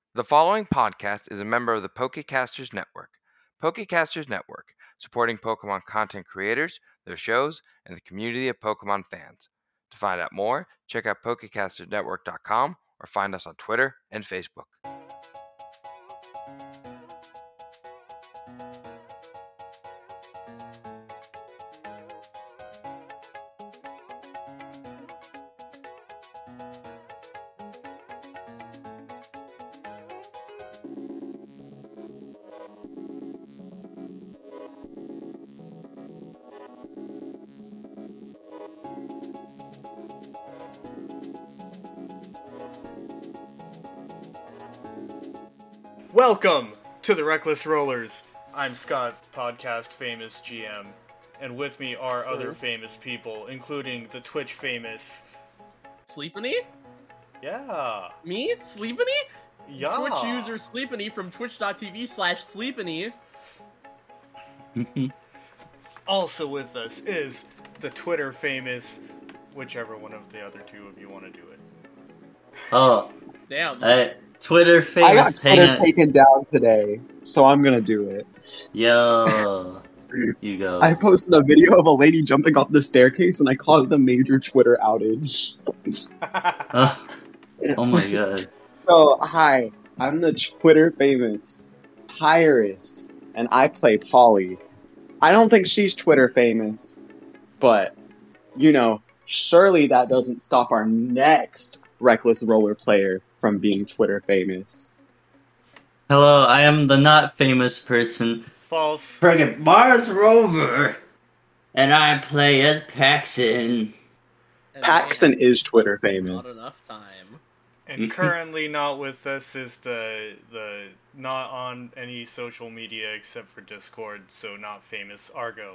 The following podcast is a member of the Pokecasters Network. Pokecasters Network, supporting Pokemon content creators, their shows, and the community of Pokemon fans. To find out more, check out PokecastersNetwork.com or find us on Twitter and Facebook. Welcome to the Reckless Rollers. I'm Scott, podcast famous GM, and with me are other famous people, including the Twitch famous. Sleepany? Yeah. Me? Sleepany? Yeah. Twitch user Sleepany from twitch.tv/Sleepany. Also with us is the Twitter famous, whichever one of the other two of you want to do it. Oh, Damn. Twitter famous. I got Twitter taken down today, so I'm gonna do it. Yo, you go. I posted a video of a lady jumping off the staircase, and I caused a major Twitter outage. Oh my god. So, hi, I'm the Twitter famous Tyrus, and I play Polly. I don't think she's Twitter famous, but, you know, surely that doesn't stop our next Reckless Roller player from being Twitter famous. Hello, I am the not famous person, False. friggin' Mars Rover, and I play as Paxton. And Paxton is Twitter Not famous. enough time. And currently not with us is the not on any social media except for Discord, so not famous Argo.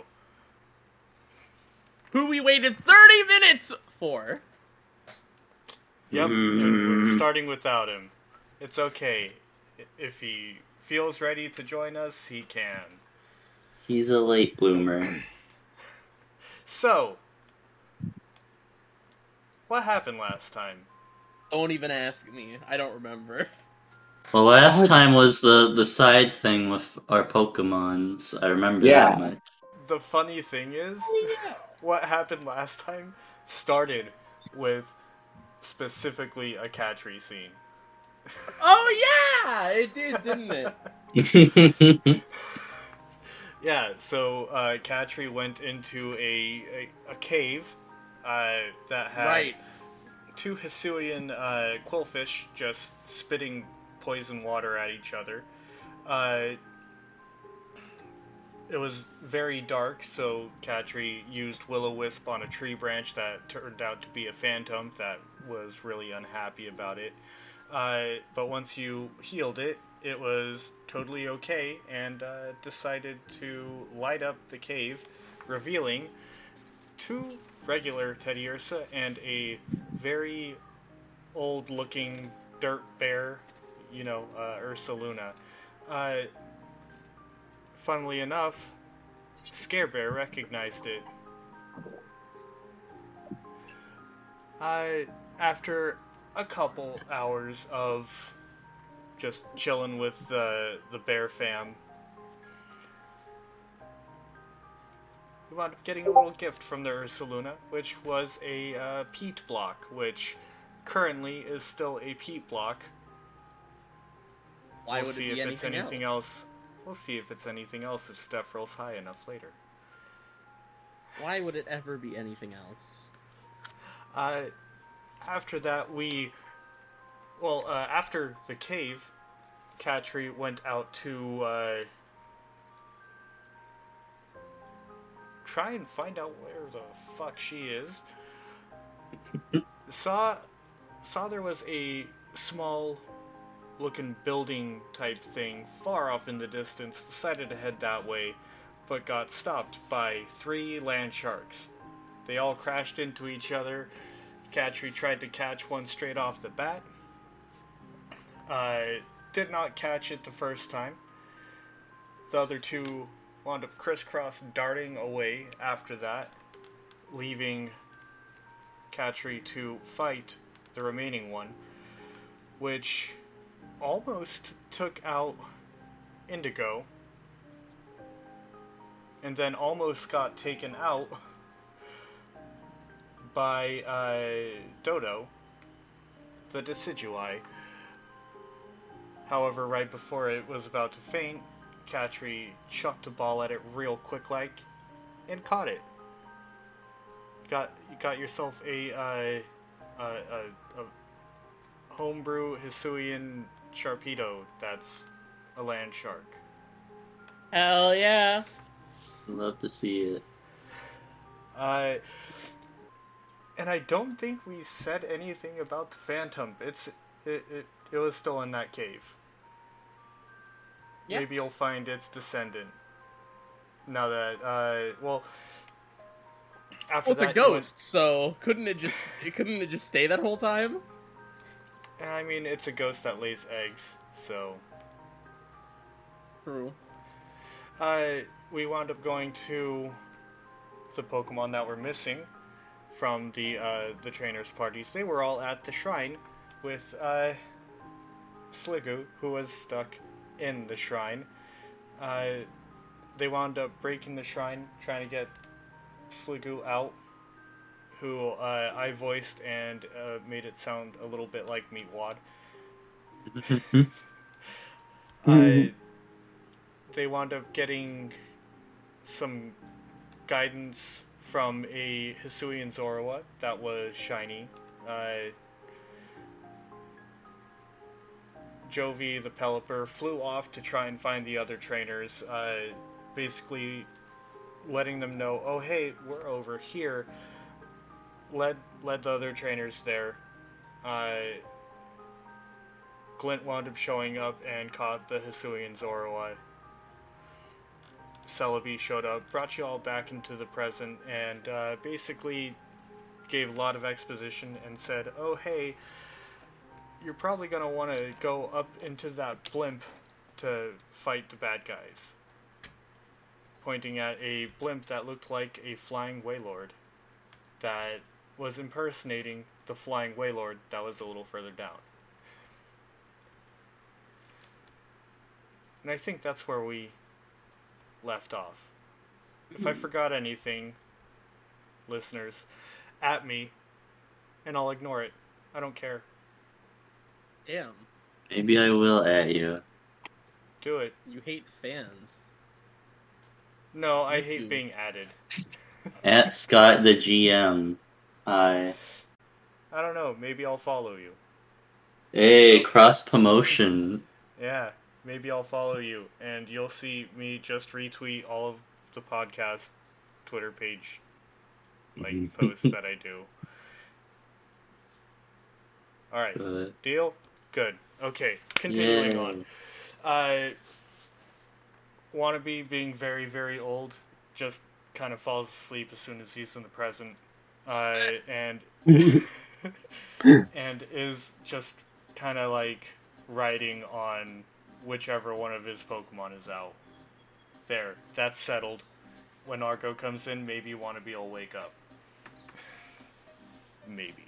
Who we waited 30 minutes for! Yep, and we're starting without him. It's okay. If he feels ready to join us, he can. He's a late bloomer. So, what happened last time? Don't even ask me. I don't remember. Well, last time was the side thing with our Pokemons. I remember Yeah. that much. The funny thing is, what happened last time started with specifically a Catry scene. Oh yeah! It did, didn't it? Yeah, so Catry went into a cave that had Right. two Hisuian quillfish just spitting poison water at each other. It was very dark, so Catry used Will-O-Wisp on a tree branch that turned out to be a phantom that was really unhappy about it. But once you healed it, it was totally okay and decided to light up the cave, revealing two regular Teddiursa and a very old-looking dirt bear, Ursaluna. Funnily enough, Scare Bear recognized it. After a couple hours of just chilling with the bear fam, we wound up getting a little gift from the Ursaluna, which was a peat block, which currently is still a peat block. Why We'll would see it be if it's anything else? else. We'll see if it's anything else if Steph rolls high enough later. Why would it ever be anything else? After that, after the cave, Catry went out to try and find out where the fuck she is. Saw there was a small looking building type thing far off in the distance, decided to head that way, but got stopped by 3 land sharks. They all crashed into each other. Catry tried to catch one straight off the bat. Did not catch it the first time. The other 2 wound up crisscross darting away after that, leaving Catry to fight the remaining one, which almost took out Indigo, and then almost got taken out by Dodo, the Decidueye. However, right before it was about to faint, Katri chucked a ball at it real quick like, and caught it. You got yourself a homebrew Hisuian Sharpedo that's a land shark. Hell yeah. Love to see it. And I don't think we said anything about the Phantom. It was still in that cave. Yeah. Maybe you'll find its descendant. Now that after Well, it's that, a ghost, so couldn't it just stay that whole time? I mean, it's a ghost that lays eggs, so. True. We wound up going to the Pokemon that were missing from the trainers' parties. They were all at the shrine with Sliggoo, who was stuck in the shrine. They wound up breaking the shrine, trying to get Sliggoo out, who I voiced and made it sound a little bit like Meatwad. They wound up getting some guidance from a Hisuian Zorua that was shiny. Jovi the Pelipper flew off to try and find the other trainers, basically letting them know, oh hey, we're over here. Led the other trainers there. Glint wound up showing up and caught the Hisuian Zorua. Celebi showed up, brought you all back into the present, and basically gave a lot of exposition and said, oh hey, you're probably going to want to go up into that blimp to fight the bad guys. Pointing at a blimp that looked like a flying Wailord that was impersonating the flying Wailord that was a little further down. And I think that's where we left off. If I forgot anything, listeners, at me, and I'll ignore it. I don't care. Damn. Maybe I will at you. Do it. You hate fans. No, I Me hate too. being added. At Scott the GM. Hi. I don't know, maybe I'll follow you. Hey, cross promotion. Yeah, maybe I'll follow you, and you'll see me just retweet all of the podcast Twitter page, posts that I do. Alright, Good. deal? Good. Okay, continuing Yay. on. Wannabe, being very, very old, just kind of falls asleep as soon as he's in the present, and and is just kind of like riding on whichever one of his Pokemon is out. There, that's settled. When Argo comes in, maybe Wannabe will wake up. Maybe.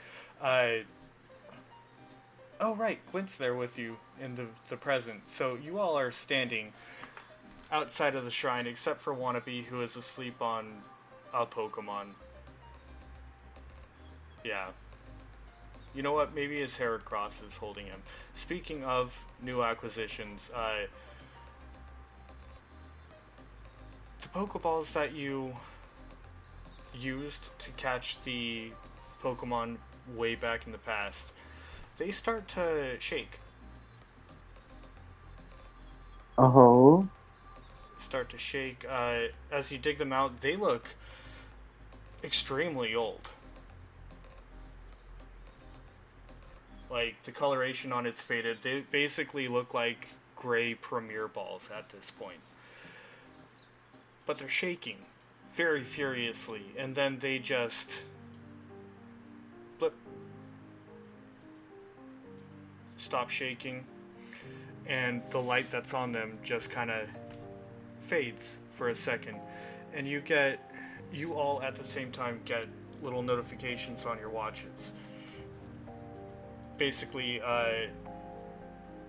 Oh right, Glint's there with you in the present. So you all are standing outside of the shrine, except for Wannabe, who is asleep on a Pokemon. Yeah. You know what? Maybe his Heracross is holding him. Speaking of new acquisitions, the Pokeballs that you used to catch the Pokemon way back in the past, they start to shake. Oh. Start to shake. As you dig them out, they look extremely old. Like, the coloration on it's faded. They basically look like gray Premier balls at this point. But they're shaking very furiously, and then they just blip, stop shaking, and the light that's on them just kind of fades for a second, and you all at the same time get little notifications on your watches. Basically,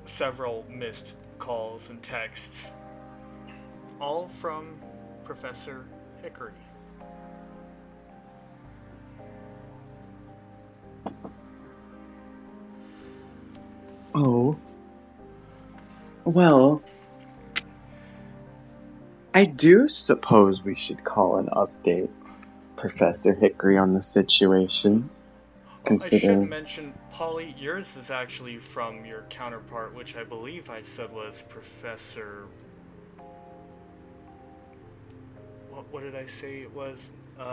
several missed calls and texts, all from Professor Hickory. Oh. Well, I do suppose we should call and update Professor Hickory on the situation. I should Considering. mention, Polly, yours is actually from your counterpart, which I believe I said was Professor... What did I say it was?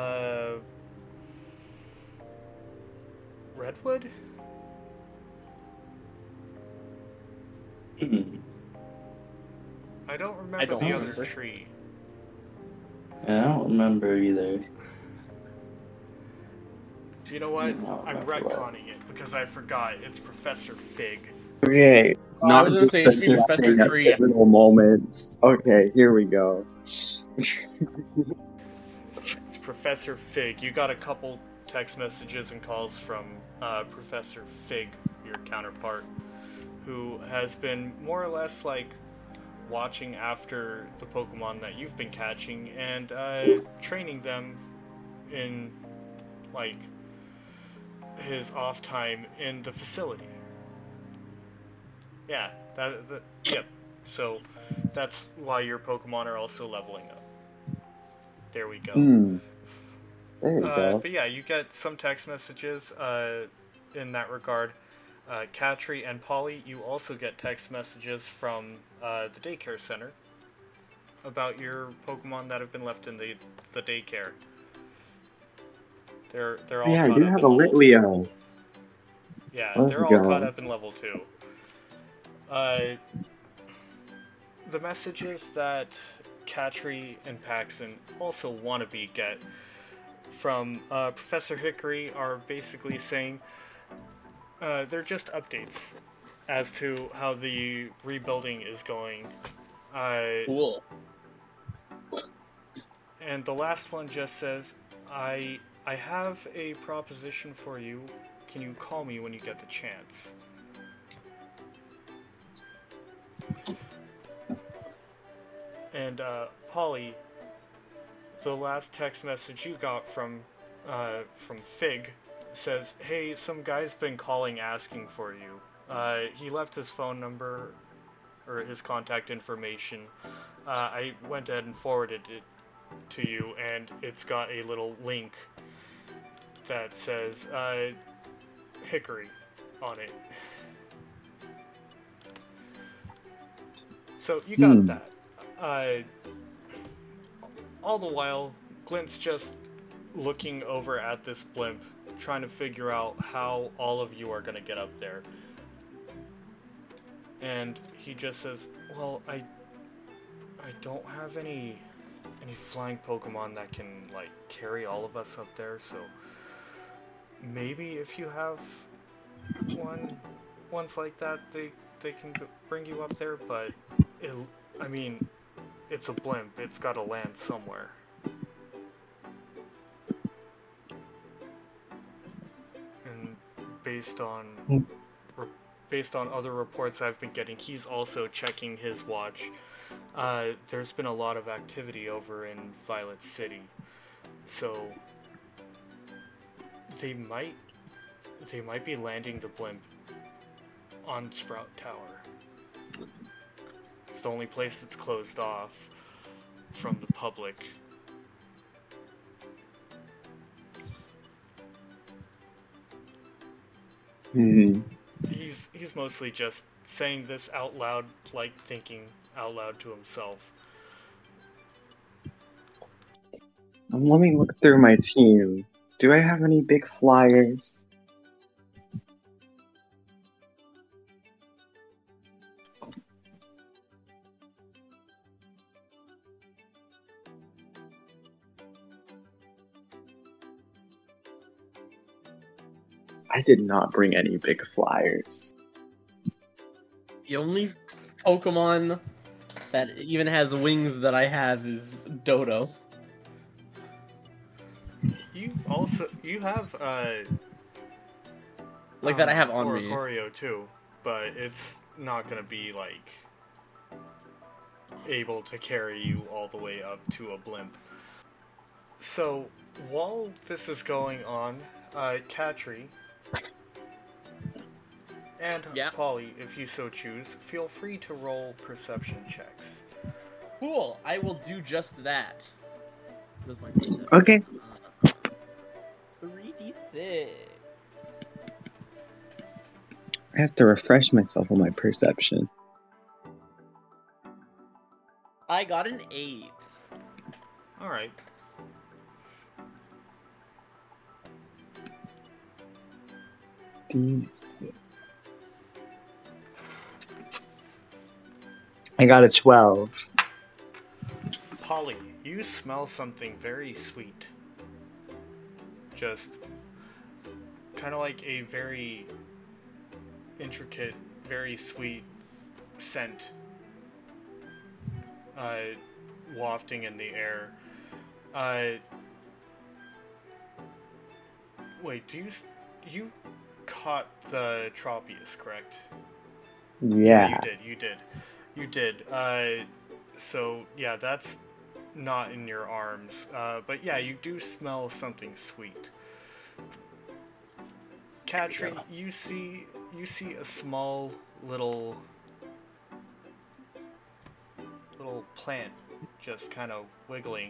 Redwood? I don't remember don't the remember. other tree. I don't remember either. You know what? No, I'm not for what. retconning it because I forgot. It's Professor Fig. Okay, Oh, I not was gonna say, it should be Professor disrespecting at Tree. pivotal moments. Okay, here we go. It's Professor Fig. You got a couple text messages and calls from Professor Fig, your counterpart, who has been more or less like watching after the Pokemon that you've been catching and training them in like his off time in the facility. Yeah, yep. So that's why your Pokemon are also leveling up. There we go. There you go. But yeah, you get some text messages in that regard. Katri and Polly, you also get text messages from the daycare center about your Pokemon that have been left in the daycare. They're all Yeah, I caught do up have in a level Litleo. 2. Yeah, Let's they're all go. caught up in level 2. The messages that Katri and Paxton also wannabe get from Professor Hickory are basically saying they're just updates as to how the rebuilding is going. Cool. And the last one just says, I have a proposition for you. Can you call me when you get the chance? And Polly, the last text message you got from Fig says, "Hey, some guy's been calling asking for you. He left his phone number or his contact information. I went ahead and forwarded it to you, and it's got a little link that says Hickory on it." So you got that. All the while, Glint's just looking over at this blimp, trying to figure out how all of you are going to get up there. And he just says, "Well, I don't have any flying Pokemon that can like carry all of us up there, so maybe if you have ones like that, they can bring you up there, but it's a blimp. It's got to land somewhere." And based on other reports I've been getting, he's also checking his watch. There's been a lot of activity over in Violet City, so they might be landing the blimp on Sprout Tower. It's the only place that's closed off from the public. He's mostly just saying this out loud, like thinking out loud to himself. Let me look through my team. Do I have any big flyers? I did not bring any big flyers. The only Pokemon that even has wings that I have is Dodo. You have Like that I have on me. Oricorio too. but it's not gonna be like able to carry you all the way up to a blimp. So while this is going on, Katri and Yeah. Polly, if you so choose, feel free to roll perception checks. Cool. I will do just that. This is my perception. Okay. 3d6. I have to refresh myself on my perception. I got an 8. All right. D6. I got a 12. Polly, you smell something very sweet. Just kind of like a very intricate, very sweet scent wafting in the air. Wait, you caught the Tropius, correct? Yeah. You did. So yeah, that's not in your arms. But yeah, you do smell something sweet. Katri, you see a small little plant just kind of wiggling.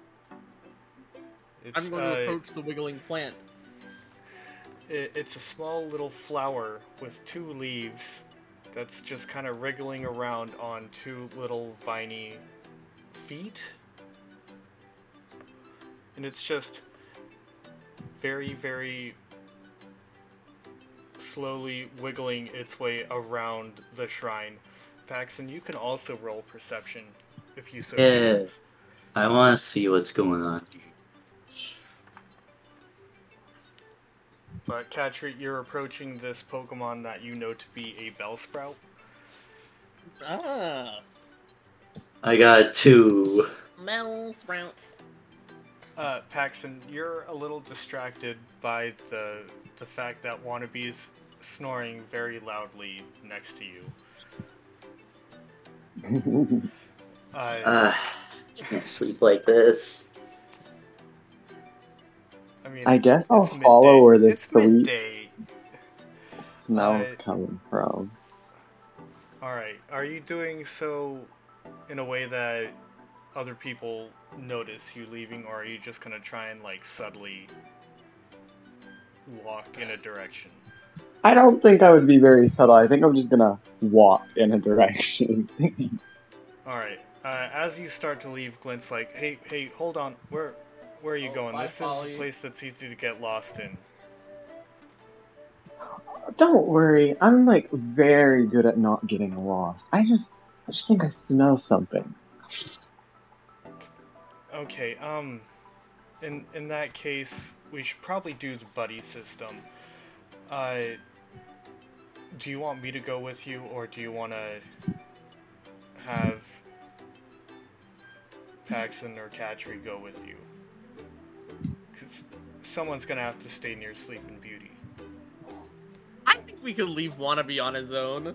It's, I'm going to approach the wiggling plant. It's a small little flower with 2 leaves that's just kind of wriggling around on 2 little viney feet. And it's just very, very slowly wiggling its way around the shrine. Paxton, you can also roll perception if you so Yeah. choose. I want to see what's going on. But Katri, you're approaching this Pokemon that you know to be a Bellsprout. Ah. I got 2. Bellsprout. Paxton, you're a little distracted by the fact that Wannabe's snoring very loudly next to you. Can't sleep like this. I mean, I guess I'll it's follow midday. where the It's sweet midday. smell's coming from. Alright, are you doing so in a way that other people notice you leaving, or are you just gonna try and, like, subtly walk in a direction? I don't think I would be very subtle. I think I'm just gonna walk in a direction. Alright, as you start to leave, Glint's like, hey, hold on, where are you going? bye, This is Polly. a place that's easy to get lost in. Don't worry, I'm like very good at not getting lost. I just think I smell something. Okay, in that case, we should probably do the buddy system. Do you want me to go with you, or do you want to have Paxton or Katri go with you? Because someone's gonna have to stay near Sleeping Beauty. I think we could leave Wannabe on his own.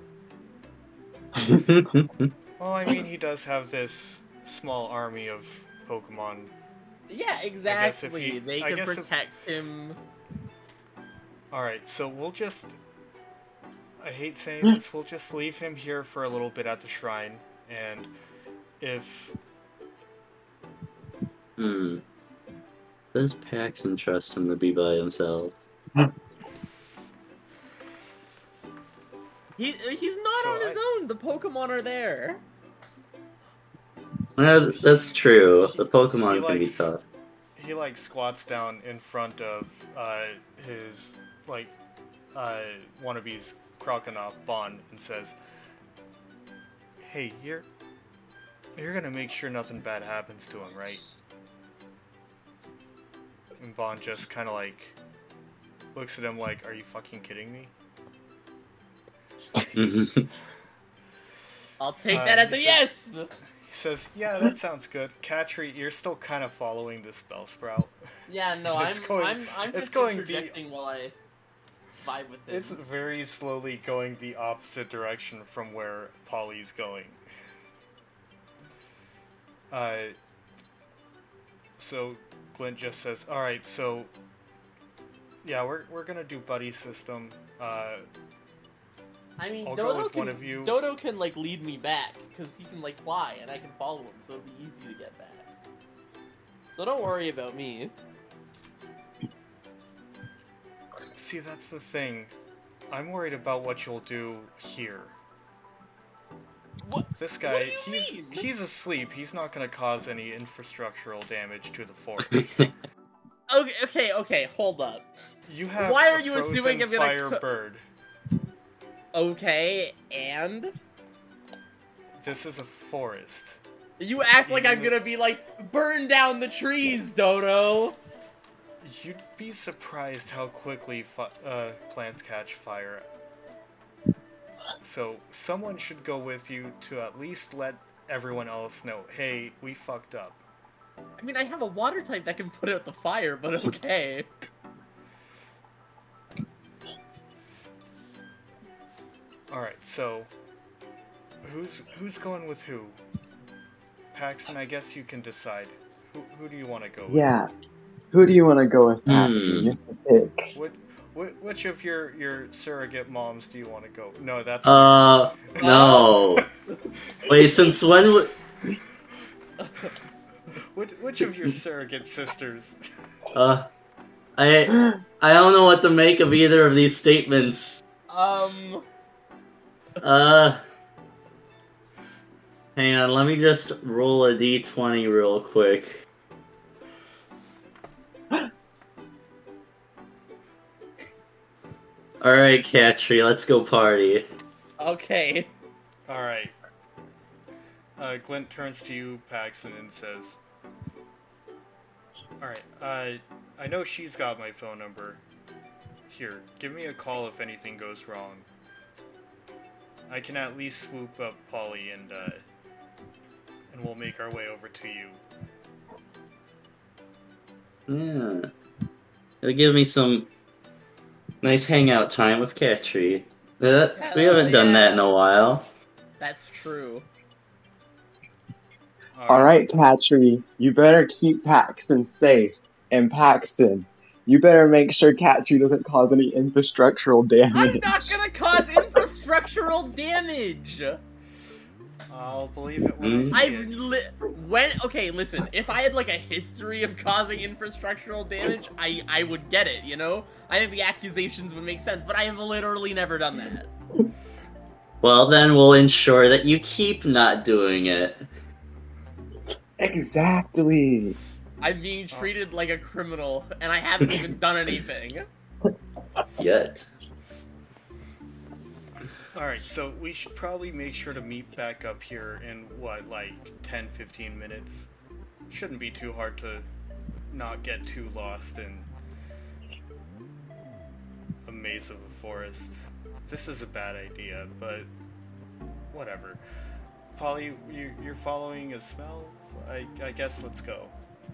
Well, I mean, he does have this small army of Pokemon. Yeah, exactly. They I can guess if- protect him. Alright, so we'll just... I hate saying this, we'll just leave him here for a little bit at the shrine, and if... Does Paxton trust him to be by himself? He's not So on his own. The Pokemon are there. Yeah, that's true. The Pokemon can be likes- tough. He, like, squats down in front of, his, like, Wannabe's Croconaw Bond and says, "Hey, you're gonna make sure nothing bad happens to him, right?" And Bond just kind of, like, looks at him like, "Are you fucking kidding me?" I'll take that as a he yes. He says, "Yeah, that sounds good. Katri, you're still kind of following this Bellsprout." Yeah, no, It's going- I'm it's just going interjecting while I. vibe with it. It's very slowly going the opposite direction from where Polly's going. So Glint just says, "Alright, so yeah, we're gonna do buddy system. I mean, I'll go with one of you." Dodo can like lead me back because he can like fly and I can follow him, so it'll be easy to get back. So don't worry about me. See, that's the thing. I'm worried about what you'll do here. What? This guy, What do you mean? he's asleep. He's not gonna cause any infrastructural damage to the forest. Okay, hold up. You have Why are a you frozen assuming I'm gonna fire bird. Okay, and? This is a forest. You act like Even I'm gonna be like, burn down the trees, Dodo! You'd be surprised how quickly plants catch fire. So, someone should go with you to at least let everyone else know, hey, we fucked up. I mean, I have a water type that can put out the fire, but okay. Alright, so, who's going with who? Paxton, I guess you can decide. Who do you want to go with? Yeah. Who do you want to go with, Paxton? You have to pick. Which of your surrogate moms do you want to go? No, that's No. Wait, since when would... which of your surrogate sisters? I don't know what to make of either of these statements. Hang on, let me just roll a d20 real quick. Alright, Katri, let's go party. Okay. Alright. Glint turns to you, Paxton, and says, Alright, I know she's got my phone number. Here, give me a call if anything goes wrong. I can at least swoop up Polly and we'll make our way over to you. Yeah. It'll give me some nice hangout time with Katri. We haven't done that in a while. That's true. Alright, Katri, you better keep Paxton safe. And Paxton, you better make sure Katri doesn't cause any infrastructural damage. I'm not gonna cause infrastructural damage! I'll believe it when I see it. Okay, listen, if I had like a history of causing infrastructural damage, I would get it, you know? I think the accusations would make sense, but I have literally never done that. Well, then we'll ensure that you keep not doing it. Exactly. I'm being treated like a criminal, and I haven't even done anything. Yet. Alright, so we should probably make sure to meet back up here in, what, like 10-15 minutes? Shouldn't be too hard to not get too lost in a maze of a forest. This is a bad idea, but whatever. Polly, you're following a smell? I guess let's go.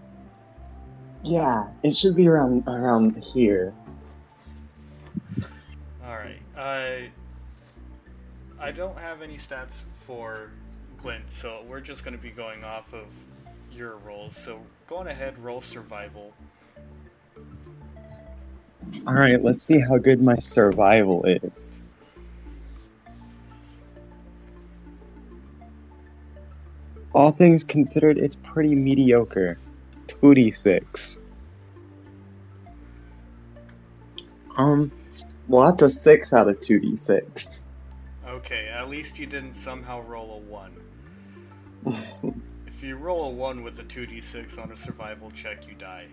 Yeah, it should be around here. Alright, I don't have any stats for Glint, so we're just going to be going off of your rolls. So go on ahead, roll survival. Alright, let's see how good my survival is. All things considered, it's pretty mediocre. 2d6. Well, that's a 6 out of 2d6. Okay, at least you didn't somehow roll a 1. If you roll a 1 with a 2d6 on a survival check, you die.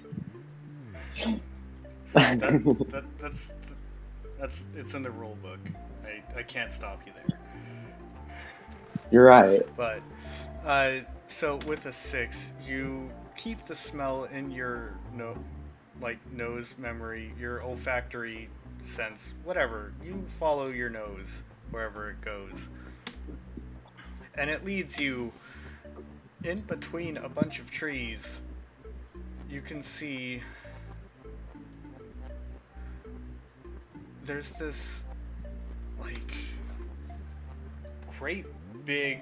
That's it's in the rule book. I can't stop you there. You're right. But, so with a 6, you keep the smell in your nose memory, your olfactory sense, whatever. You follow your nose wherever it goes. And it leads you in between a bunch of trees. You can see there's this, like, great big,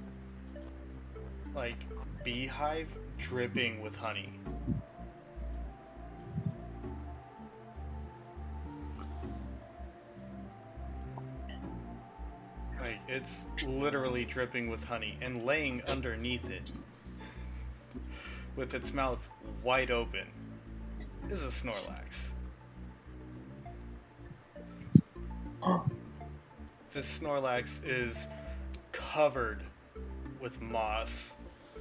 like, beehive dripping with honey. Like, it's literally dripping with honey, and laying underneath it, with its mouth wide open, is a Snorlax. This Snorlax is covered with moss,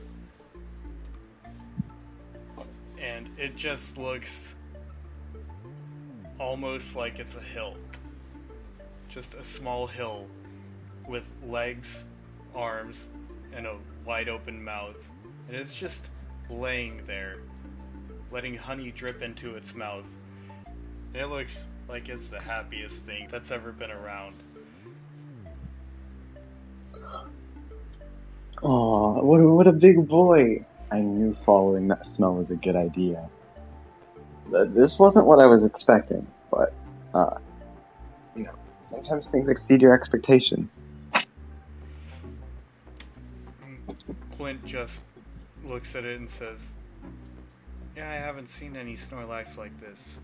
and it just looks almost like it's a hill. Just a small hill with legs, arms, and a wide open mouth. And it's just laying there, letting honey drip into its mouth. And it looks like it's the happiest thing that's ever been around. Oh, what a big boy! I knew following that smell was a good idea. This wasn't what I was expecting, but, sometimes things exceed your expectations. Clint just looks at it and says, "Yeah, I haven't seen any Snorlax like this.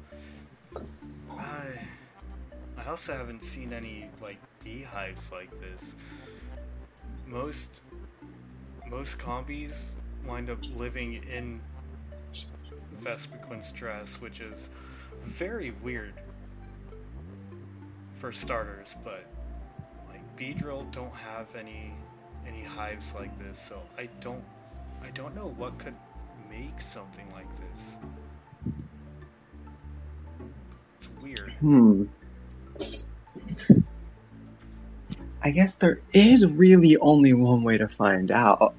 I also haven't seen any, like, beehives like this. Most combies wind up living in Vespiquen stress, which is very weird for starters, but, like, Beedrill don't have any hives like this, so I don't know what could make something like this. It's weird." I guess there is really only one way to find out.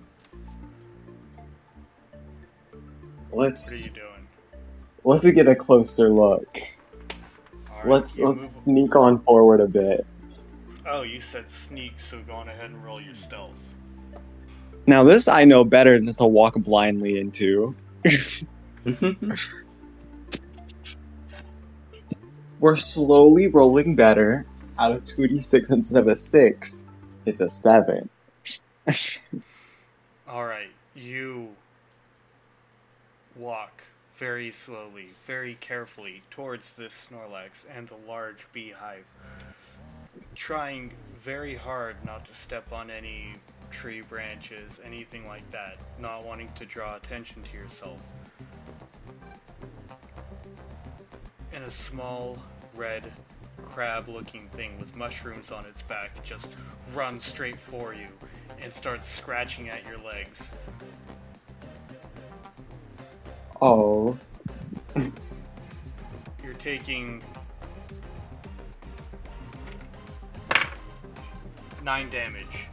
What are you Let's doing? get a closer look. Alright, Let's you move- sneak on forward a bit. Oh, you said sneak, so go on ahead and roll your stealth. Now this I know better than to walk blindly into. We're slowly rolling better. Out of 2d6 instead of a 6, it's a 7. Alright, you walk very slowly, very carefully towards this Snorlax and the large beehive, trying very hard not to step on any tree branches, anything like that, not wanting to draw attention to yourself. And a small red crab-looking thing with mushrooms on its back just runs straight for you and starts scratching at your legs. Oh. You're taking 9 damage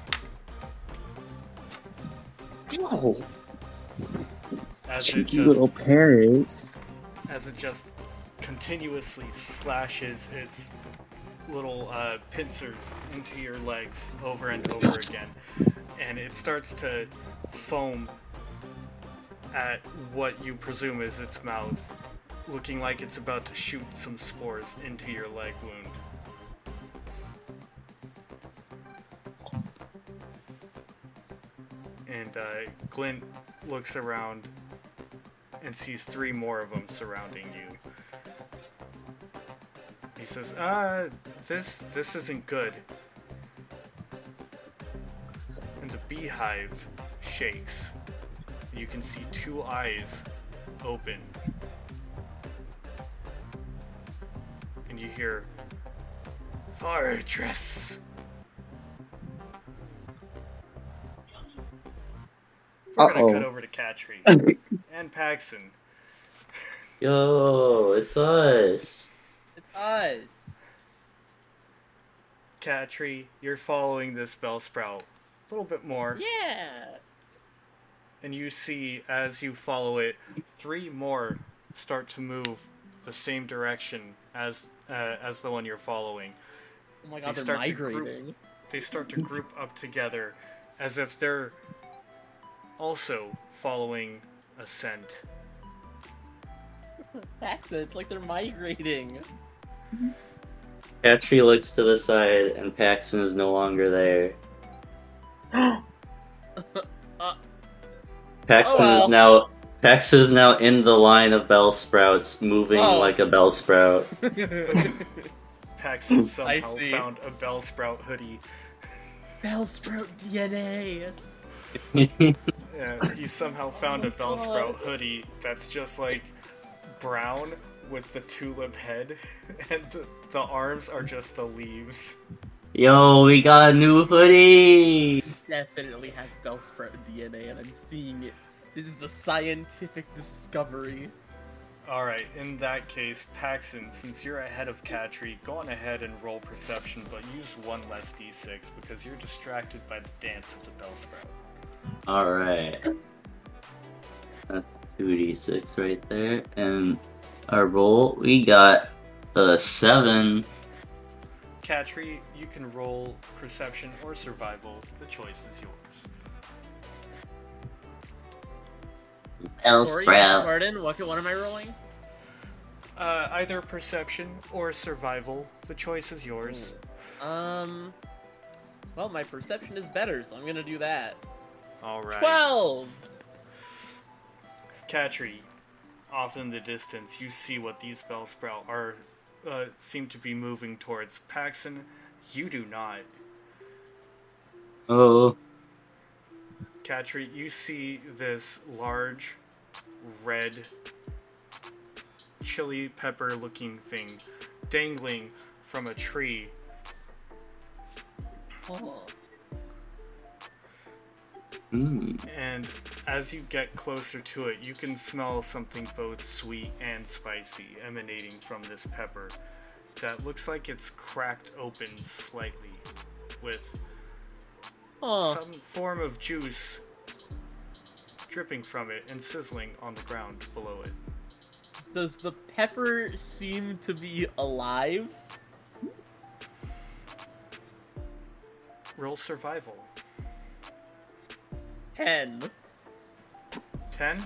No. as it Cheeky little just Paris. continuously slashes its little pincers into your legs over and over again, and it starts to foam at what you presume is its mouth, looking like it's about to shoot some spores into your leg wound. And Glint looks around and sees 3 more of them surrounding you. He says, this isn't good." And the beehive shakes. You can see 2 eyes open. And you hear, "Fortress!" We're gonna Uh-oh. cut over to Catry and Paxton. Yo, it's us. It's us. Catry, you're following this Bellsprout a little bit more, Yeah. and you see, as you follow it, 3 more start to move the same direction as the one you're following. Oh my They god, they're start to group- migrating. They start to group up together as if they're also following a scent. Paxton, it's like they're migrating. Patry looks to the side, and Paxton is no longer there. Paxton is now in the line of Bellsprouts, moving like a Bellsprout. Paxton somehow see. found a Bellsprout hoodie. Bellsprout DNA. Yeah, he somehow found a Bellsprout hoodie that's just like brown with the tulip head, and the arms are just the leaves. Yo, we got a new hoodie! Definitely has Bellsprout DNA, and I'm seeing it. This is a scientific discovery. Alright, in that case, Paxton, since you're ahead of Catry, go on ahead and roll perception, but use one less d6 because you're distracted by the dance of the Bellsprout. Alright. That's 2d6 right there. And our roll, we got a 7. Catry, you can roll perception or survival. The choice is yours. Sorry, Bellsprout. pardon, what am I rolling? Either perception or survival. The choice is yours. Well, my perception is better, so I'm gonna do that. Alright. 12! Catry, off in the distance, you see what these Bellsprout are, seem to be moving towards. Paxton, you do not. Oh. Catry, you see this large, red, chili pepper looking thing dangling from a tree. Oh. And as you get closer to it, you can smell something both sweet and spicy emanating from this pepper that looks like it's cracked open slightly with some form of juice dripping from it and sizzling on the ground below it. Does the pepper seem to be alive? Roll survival. 10. 10?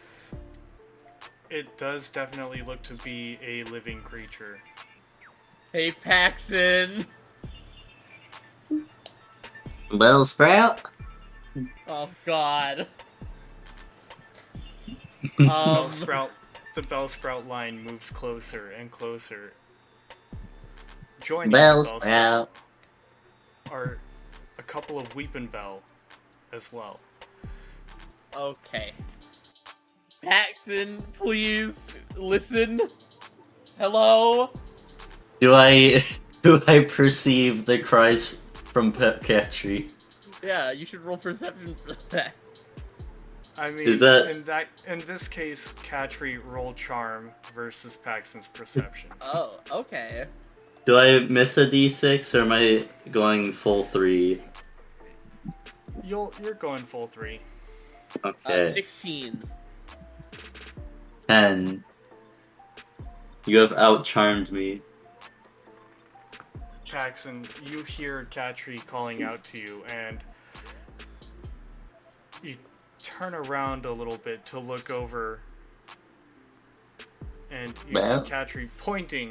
It does definitely look to be a living creature. Hey, Paxton! Bellsprout? Oh, God. The Bellsprout line moves closer and closer. Joining the Bellsprout are a couple of Weepinbell as well. Okay. Paxton, please, listen. Hello? Do I perceive the cries from Catry? Yeah, you should roll perception for that. I mean, Is that... in this case, Catry roll charm versus Paxton's perception. Oh, okay. Do I miss a d6 or am I going full 3? You're going full 3. Okay. 16. 10. You have out-charmed me. Paxton, you hear Catry calling out to you, and you turn around a little bit to look over, and you see Catry pointing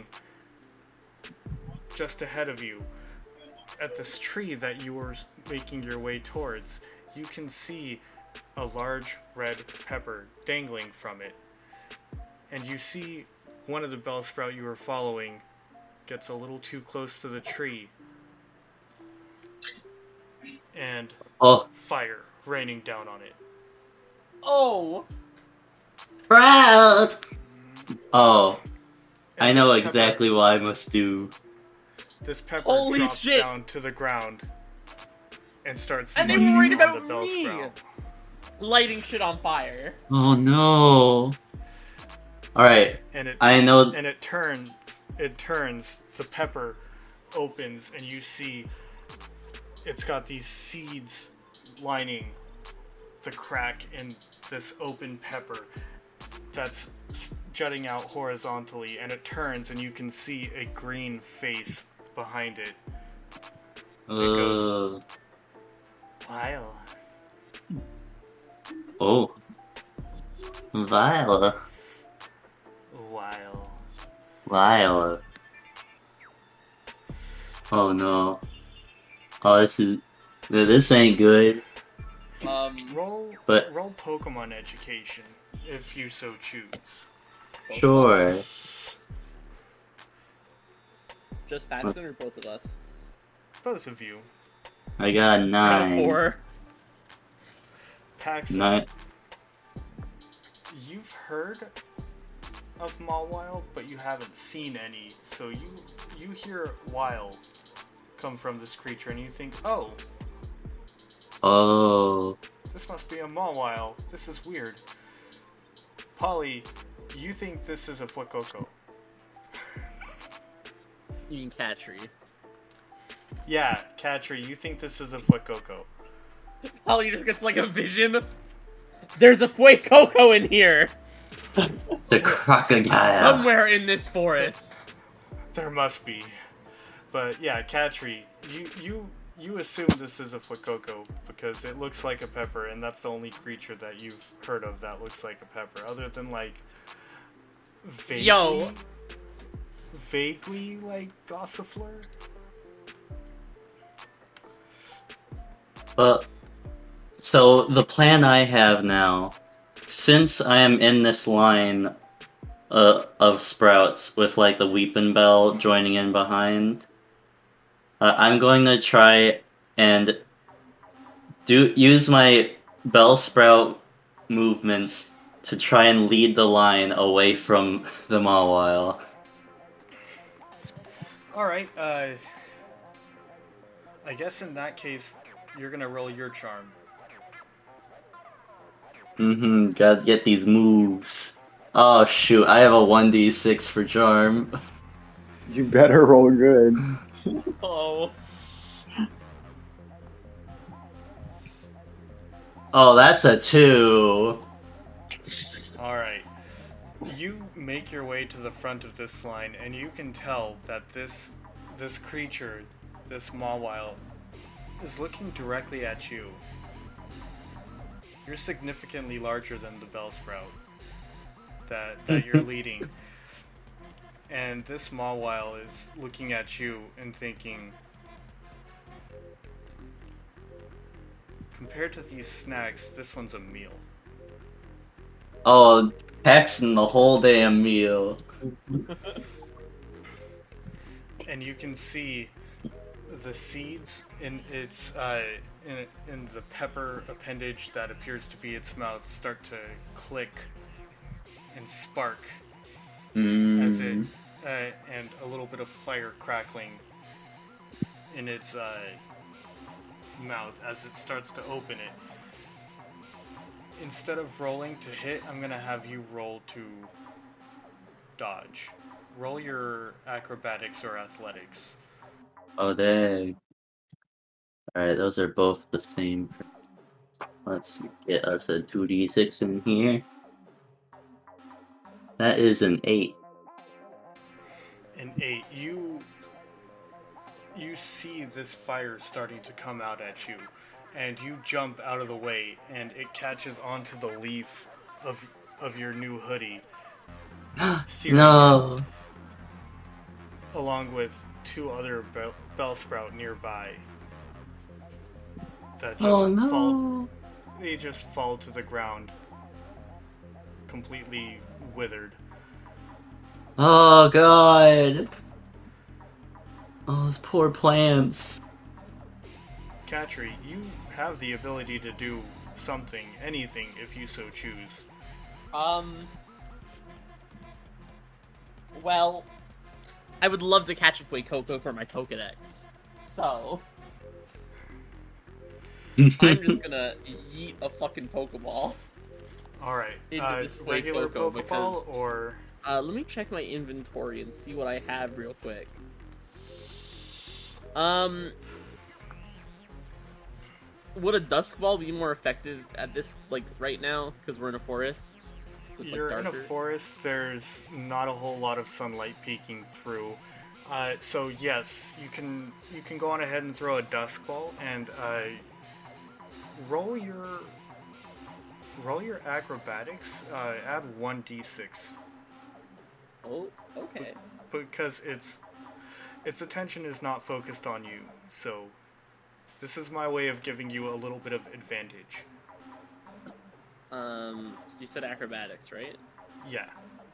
just ahead of you at this tree that you were making your way towards. You can see a large red pepper dangling from it, and you see one of the Bellsprout you were following gets a little too close to the tree, and fire raining down on it. Oh! Sprout! Oh, And I know this exactly what I must do. This pepper Holy drops shit. down to the ground and starts And they munching worried on about the me! Bellsprout. Lighting shit on fire. Oh no! Alright, And it I know... and it turns, the pepper opens, and you see it's got these seeds lining the crack in this open pepper that's jutting out horizontally, and it turns, and you can see a green face behind it. goes- Vile. Oh. Vile. Vile. Vile. Oh no. Oh, this ain't good. Roll But roll Pokemon education if you so choose. Both of us? sure. Just Paxton or both of us? Both of you. I got a I got a 9. 4. Paxton, 9. you've heard of Mawile, but you haven't seen any. So you hear Wile come from this creature, and you think, oh, Oh. this must be a Mawile. This is weird. Polly, you think this is a Fuecoco. You mean Catry. Yeah, Catry, you think this is a Fuecoco. Holly just gets like a vision. There's a Fuecoco in here! The crocodile. Somewhere in this forest. There must be. But yeah, Catry, you assume this is a Fuecoco because it looks like a pepper, and that's the only creature that you've heard of that looks like a pepper, other than like vaguely like Gossifleur. So the plan I have now, since I am in this line of sprouts with like the Weepin' Bell joining in behind, I'm going to try and use my Bellsprout movements to try and lead the line away from the Mawile. Alright, I guess in that case, you're gonna roll your charm. Gotta get these moves. Oh shoot, I have a 1d6 for charm. You better roll good. Oh. Oh, that's a 2. Alright. You make your way to the front of this line, and you can tell that this creature, this Mawile, is looking directly at you. You're significantly larger than the Bellsprout that you're leading. And this Mawile is looking at you and thinking, compared to these snacks, this one's a meal. Oh, Paxton the whole damn meal. And you can see the seeds in its in the pepper appendage that appears to be its mouth start to click and spark as it and a little bit of fire crackling in its mouth as it starts to open it. Instead of rolling to hit, I'm gonna have you roll to dodge. Roll your acrobatics or athletics. Oh dang. Alright, those are both the same. Let's get us a 2d6 in here. That is an 8. An 8. You see this fire starting to come out at you, and you jump out of the way, and it catches onto the leaf of your new hoodie. searing No! it, along with two other Bellsprout nearby. That just fall. They just fall to the ground, completely withered. Oh god! Oh, those poor plants. Catry, you have the ability to do something, anything, if you so choose. Well, I would love to catch a Fuecoco for my Pokedex. So, I'm just gonna yeet a fucking Pokeball. Alright, Into this regular Fuecoco Pokeball because- or... Let me check my inventory and see what I have real quick. Would a Dusk Ball be more effective at this, like, right now? Because we're in a forest? So it's, You're like, in a darker? forest, there's not a whole lot of sunlight peeking through. So yes, you can go on ahead and throw a Dusk Ball and roll your acrobatics, add 1d6. Oh, okay. Because its attention is not focused on you, so this is my way of giving you a little bit of advantage. So you said acrobatics, right? Yeah,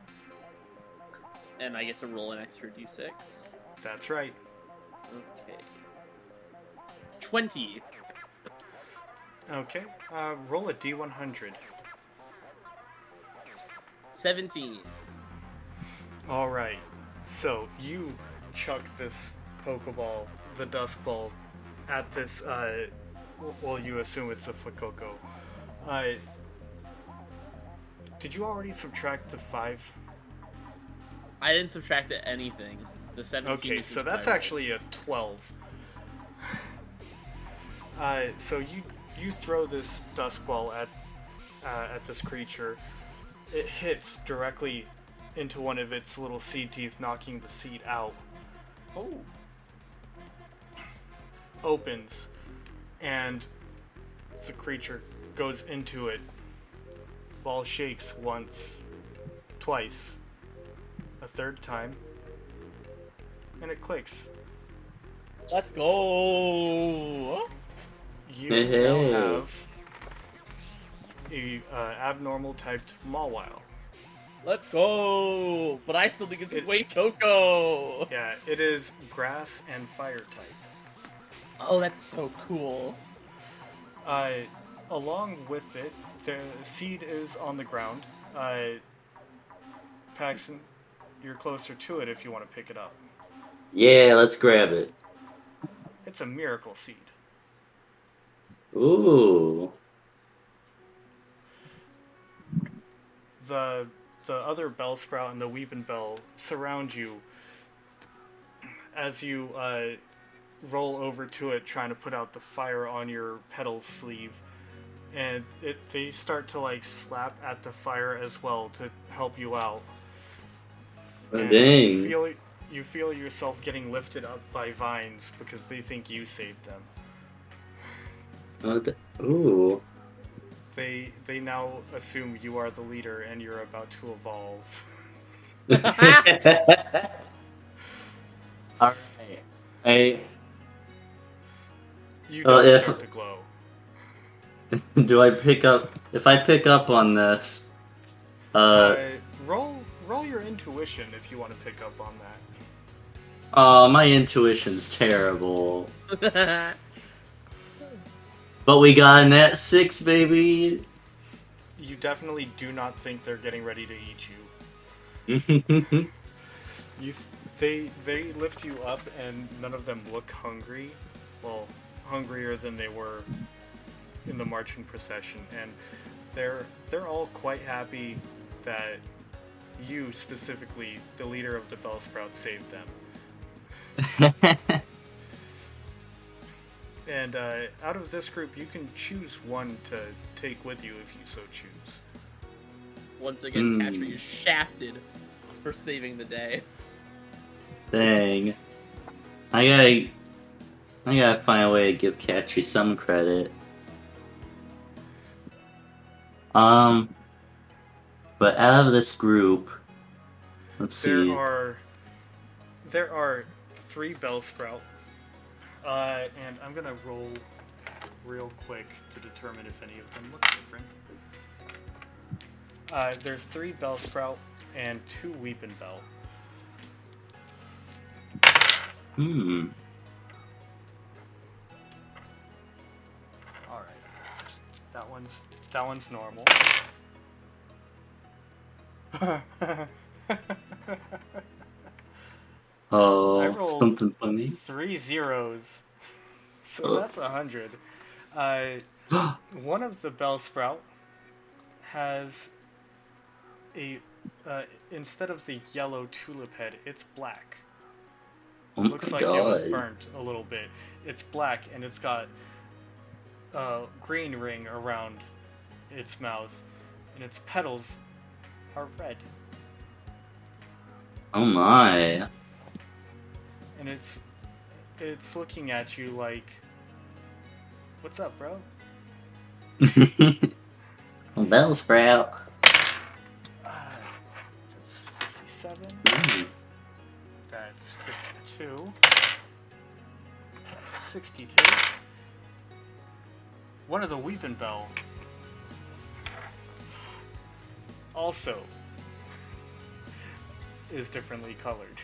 And I get to roll an extra d6. that's right. Okay. 20. Okay, roll a d100. 17. Alright, so you chuck this Pokeball, the Dusk Ball, at this, well, you assume it's a Fuecoco. Did you already subtract the 5? I didn't subtract anything. The 17. Okay, is so that's my roll. actually a 12. So you throw this Dusk Ball at this creature. It hits directly into one of its little seed teeth, knocking the seed out. Oh. Opens, and the creature goes into it. Ball shakes once, twice, a third time, and it clicks. Let's go. You Hey. now have a abnormal typed Mawile. Let's go. But I still think it's way Coco. Yeah, it is grass and fire type. Oh, that's so cool. Along with it, the seed is on the ground. Paxton, you're closer to it if you want to pick it up. Yeah, let's grab it. It's a miracle seed. Ooh. The other Bellsprout and the Weepinbell surround you as you roll over to it, trying to put out the fire on your petal sleeve, and they start to like slap at the fire as well to help you out. Oh, And dang. you feel yourself getting lifted up by vines because they think you saved them. Ooh. They now assume you are the leader and you're about to evolve. Alright. You Oh, don't if- start to glow. Do I pick up... If I pick up on this... Roll your intuition if you want to pick up on that. Oh, my intuition's terrible. But we got a net 6, baby! You definitely do not think they're getting ready to eat you. They lift you up and none of them look hungry. Well, hungrier than they were in the marching procession, and they're all quite happy that you specifically, the leader of the Bellsprout, saved them. And out of this group, you can choose one to take with you if you so choose. Once again, Catry is shafted for saving the day. Dang. I gotta find a way to give Catry some credit. But out of this group, let's see. There are 3 Bellsprout, and I'm gonna roll real quick to determine if any of them look different. There's 3 Bellsprout and 2 Weepinbell. All right, that one's normal. Oh, I rolled something funny. 3 zeros, so that's 100. One of the Bellsprout has a instead of the yellow tulip head, it's black. Oh Looks my like it was god. burnt a little bit. It's black and it's got a green ring around its mouth, and its petals are red. Oh my. And it's looking at you like, "What's up, bro?" Bellsprout. That's 57. Mm. That's 50. 2. 62. One of the Weeping Bell also is differently colored.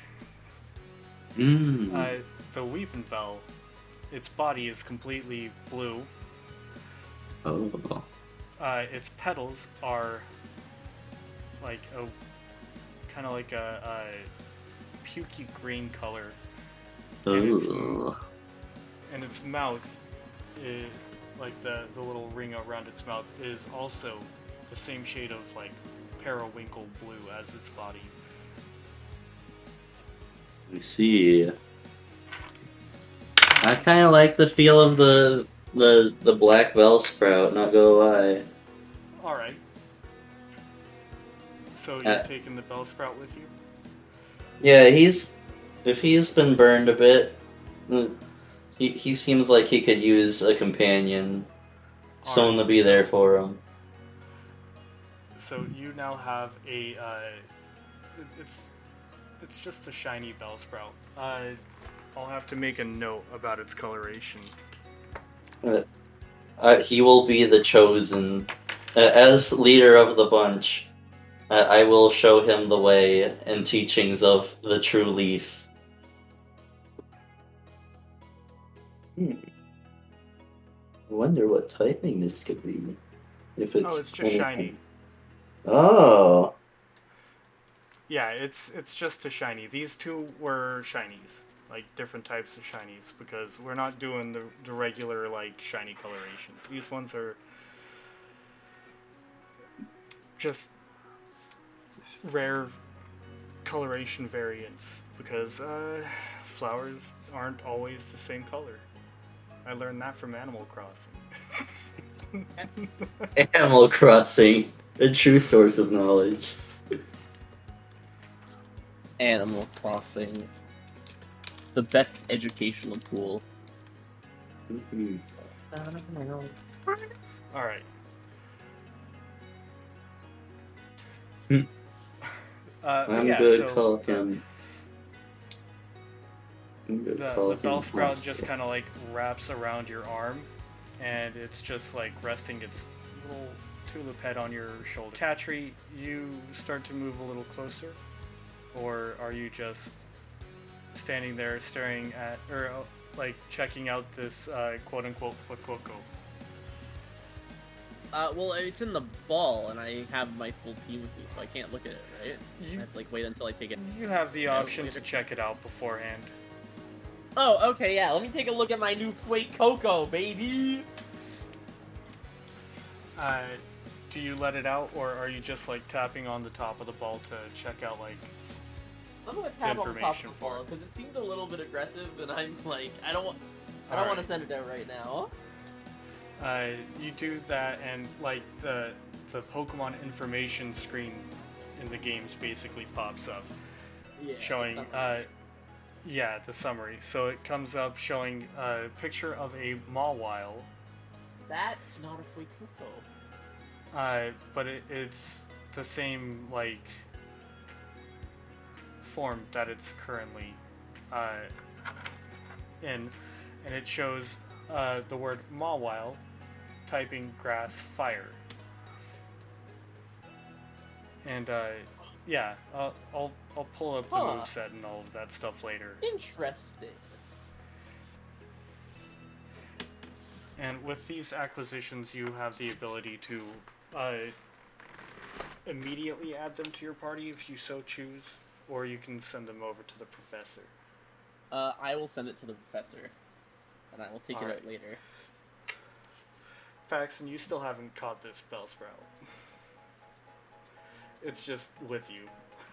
The Weeping Bell, its body is completely blue. Oh. Its petals are like a kind of like a pukey green color. Ooh. And its mouth, like the little ring around its mouth, is also the same shade of like periwinkle blue as its body. I see. I kind of like the feel of the black Bellsprout, not gonna lie. Alright. So you're taking the Bellsprout with you? Yeah, if he's been burned a bit, he seems like he could use a companion, someone to be there for him. So you now have a it's just a shiny Bellsprout. I'll have to make a note about its coloration. He will be the chosen. As leader of the bunch, I will show him the way and teachings of the true leaf. I wonder what typing this could be. If it's it's just shiny. Oh. Yeah, it's just a shiny. These two were shinies, like different types of shinies, because we're not doing the regular like shiny colorations. These ones are just rare coloration variants, because flowers aren't always the same color. I learned that from Animal Crossing. Animal Crossing, a true source of knowledge. Animal Crossing, the best educational tool. Alright. I'm yeah, good so talking. the Bellsprout just kind of like wraps around your arm, and it's just like resting its little tulip head on your shoulder. Catry, you start to move a little closer, or are you just standing there staring at, or like checking out this quote-unquote Fuecoco? Well, it's in the ball, and I have my full team with me, so I can't look at it, right? I have to like wait until I take it. You have the option to check it out beforehand. Oh, okay, yeah. Let me take a look at my new Fuecoco, baby. Do you let it out, or are you just like tapping on the top of the ball to check out like I'm gonna tap on top information of the for ball it? because it seemed a little bit aggressive, and I'm like, I don't want to send it out right now. You do that, and like the Pokemon information screen in the games basically pops up, showing the summary. So it comes up showing a picture of a Mawile. That's not a Fuecoco. But it's the same like form that it's currently in, and it shows the word Mawile, typing grass fire, and I'll pull up the moveset and all of that stuff later. Interesting. And with these acquisitions, you have the ability to immediately add them to your party if you so choose, or you can send them over to the professor. I will send it to the professor, and I will take it out later. Paxton, you still haven't caught this Bellsprout. It's just with you.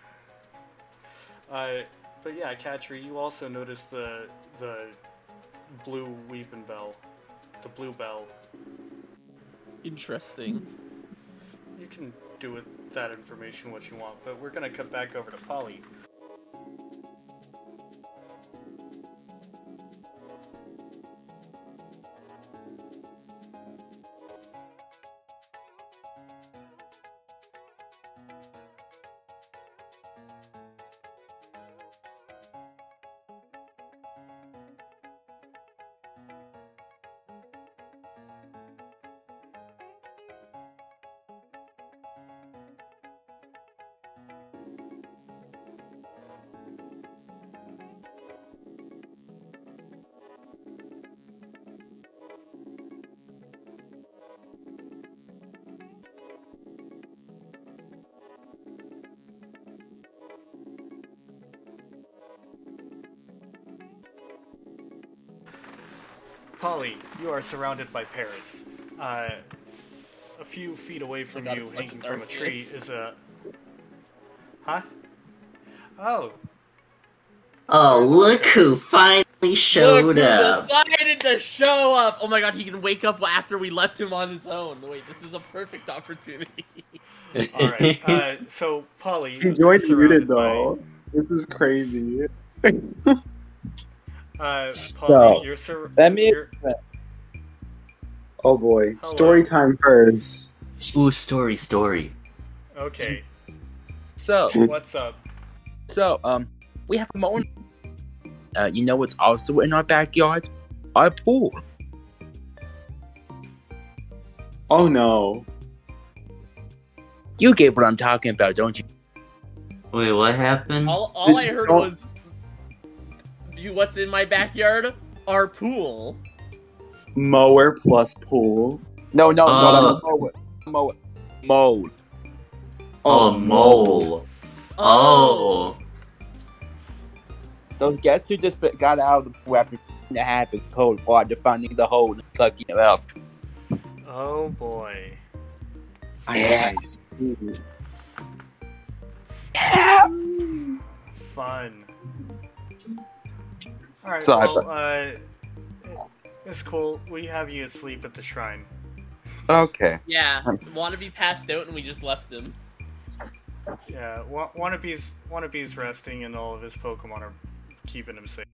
But yeah, Catry, you also notice the blue Weeping Bell, the blue bell. Interesting. You can do with that information what you want, but we're gonna cut back over to Polly. Polly, you are surrounded by Paris. A few feet away from God, you, it's like hanging it's from a Darth tree, is a... Huh? Oh, Oh, look who finally Look showed who up. decided to show up! Oh my god, he can wake up after we left him on his own. Wait, this is a perfect opportunity. alright. So, Polly, He you're joined surrounded muted though. This is crazy. Polly, So, let me. you're... Oh boy. Hello. Story time first. Ooh, story. Okay, So, what's up? we have a mower. You know what's also in our backyard? Our pool. Oh no. You get what I'm talking about, don't you? Wait, what happened? All Did I you heard don't- was, what's in my backyard? Our pool. Mower plus pool. No, Uh, Mole. Oh, mole. Oh. So guess who just got out of the pool after and a half of cold water, finding the hole and plugging it up? Oh boy. Yeah. I see. Fun. Alright, Sorry, well, it's cool. We have you asleep at the shrine. Okay. Yeah, Wannabe passed out and we just left him. Yeah, Wannabe's resting and all of his Pokemon are keeping him safe.